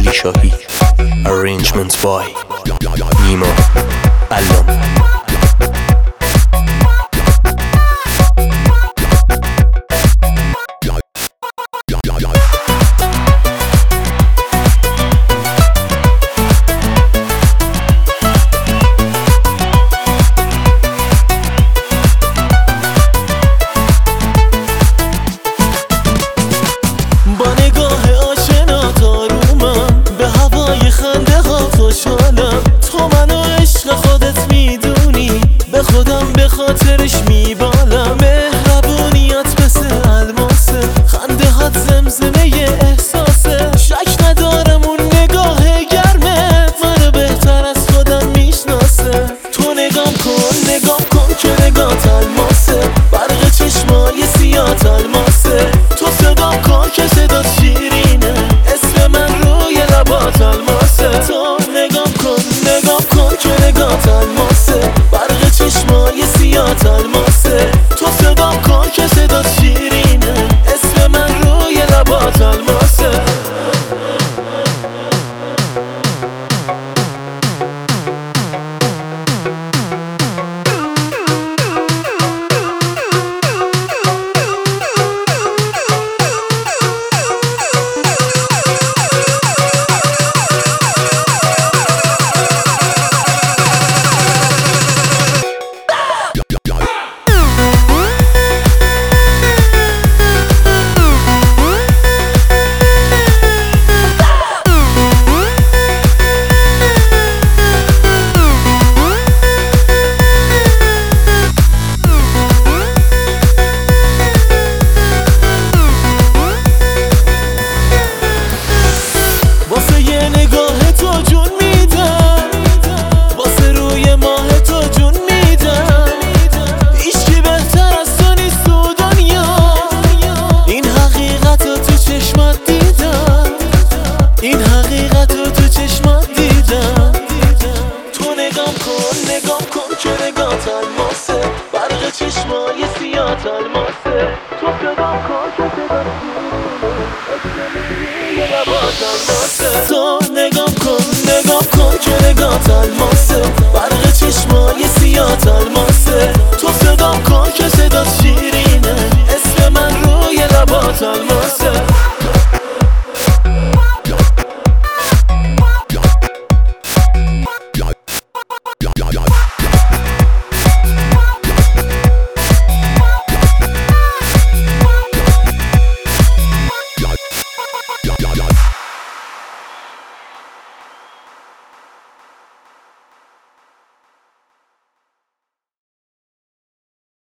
علی شاهی. Arrangements by نیما علام. به خاطرش میبالم، مهربونیات مثل الماسه، خنده هات زمزمه احساسه. شک ندارم اون نگاه گرمت منو بهتر از خودم میشناسه. تو نگام کن که نگات الماسه، برق چشمای سیات الماسه. تو صدام کن که صدات شیرینه، اسم من روی لبات الماسه. تو نگام کن که نگات الماسه، برق چشمای سیات الماسه. تو صدام کن که صدات شیرینه، اسم من روی لبات الماسه. این حقیقت رو تو چشمات دیدم. تو نگام کن که نگات الماسه، برق چشمای سیات الماسه. تو صدام کن که صدات شیرینه، لبات الماسه. تو نگام کن که نگات الماسه، برق چشمای سیات الماسه. تو صدام کن که صدات شیرینه، اسم من روی لبات الماسه.